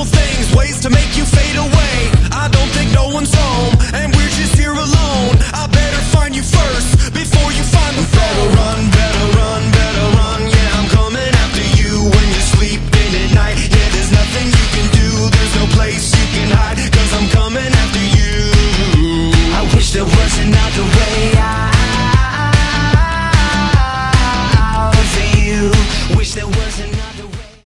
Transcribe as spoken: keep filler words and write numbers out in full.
beautiful things, ways to make you fade away. I don't think no one's home.